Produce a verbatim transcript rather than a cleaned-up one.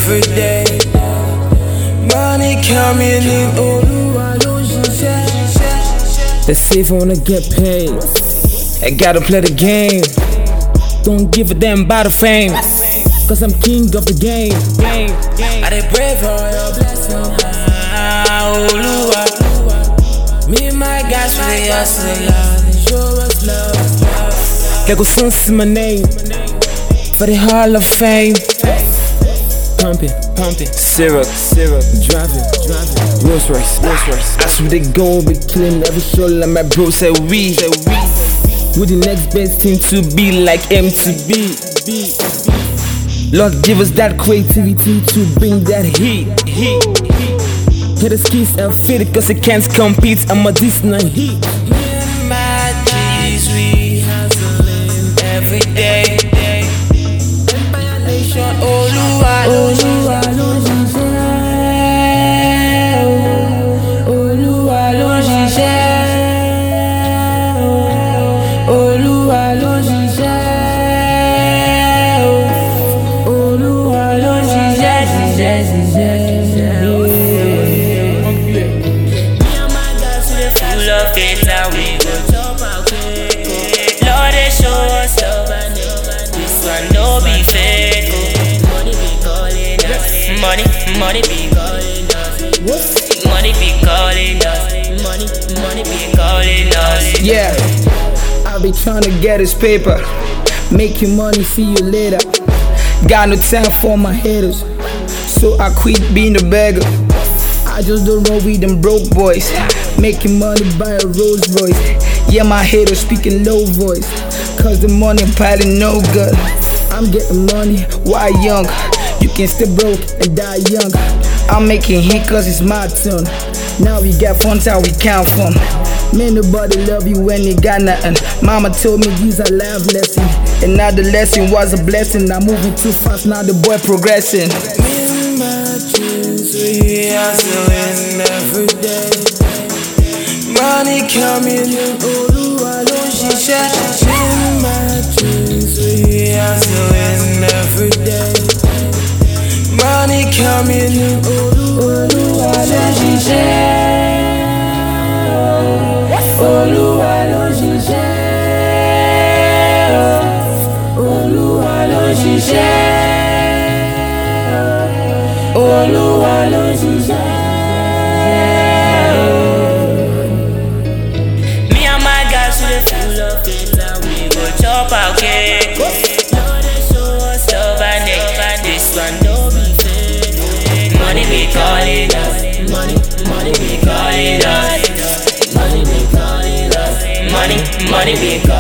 every day. Money coming in, Oluwa ló ṣiṣẹ́. Let's see if I wanna get paid. I gotta play the game. Don't give a damn about the fame, cause I'm king of the game. game, game. I dey pray for your blessing, ah, Oluwa. Me and my guys for the hustle, they show us love. Lego Sons is my name, for the Hall of Fame. Pumping, pumping, syrup, syrup, driving, driving, Rolls Royce, Rolls Royce. As we they go, we killing every show like my bro said we. We the next best thing to be like M to B. Lord give us that creativity to bring that heat. heat. Hit the skis and fit it cause it can't compete. I'm a decent heat. Me and my G's, we hustling every day. Empire Nation, Oluwa ló ṣiṣẹ́. Oluwa ló ṣiṣẹ́. Oluwa ló ṣiṣẹ́. Oluwa ló ṣiṣẹ́, ṣiṣẹ́, ṣiṣẹ́. Full of faith, now we go top our way. Lord, they show us love, and this one no be fake. Money be calling us, money, money be calling us. Money be calling us, money, money be calling us. Yeah, I be trying to get this paper, making money, see you later. Got no time for my haters, so I quit being a beggar. I just don't roll with them broke boys, making money by a Rolls Royce. Yeah, my haters speaking low voice, cause the money piling no good. I'm getting money while young, you can stay broke and die young. I'm making hit cause it's my turn. Now we got funds how we count from. Man, nobody love you when you got nothing. Mama told me these are life lessons, and now the lesson was a blessing. I'm moving too fast, now the boy progressing. Me and my dreams, we hustling every day. Money coming in, Oluwa ló ṣiṣẹ́. Me and my dreams, we hustling every day. Money coming in, Oluwa ló ṣiṣẹ́. Oluwa ló ṣiṣẹ́. Oluwa ló ṣiṣẹ́. Oluwa ló ṣiṣẹ́. Me and my guys, we full of faith, now we go chop our cake. Lord, they show us love, and this one no be fake. Money be calling us, money, money be calling us. Money be calling us, money, money be calling us.